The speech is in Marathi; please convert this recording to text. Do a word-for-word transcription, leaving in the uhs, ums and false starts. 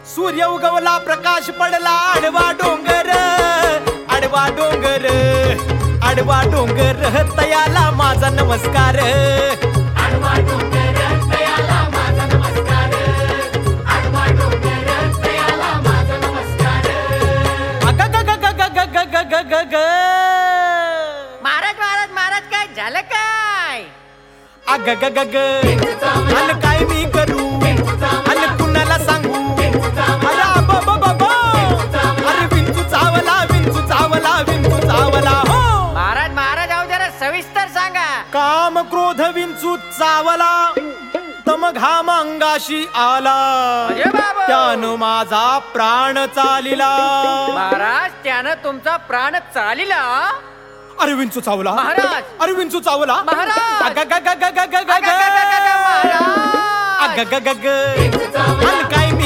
सूर्य उगवला प्रकाश पडला आडवा डोंगर आडवा डोंगर आडवा डोंगर तयाला माझा नमस्कार आडवा डोंगर तयाला माझा नमस्कार आडवा डोंगर तयाला माझा नमस्कार अग ग ग ग ग ग ग ग ग ग महाराज महाराज महाराज काय झालं काय? अग ग ग ग अन काय मी करू अन कुणाला सांगू अरे अब ब ब ब अरे विंचू चावला विंचू चावला विंचू चावला हो महाराज महाराज अहो जरा सविस्तर सांगा. काम क्रोध विंचू चावला तम घाम अंगाशी आला अरे बाबा. त्यानं माझा प्राण चालिला महाराज त्यानं तुमचा प्राण चालिला. अरे विंचू चावला महाराज. अरे विंचू चावला महाराज. अग ग ग ग ग ग ग अग, अग, अग, अग, महाराज. अग ग ग ग अन काय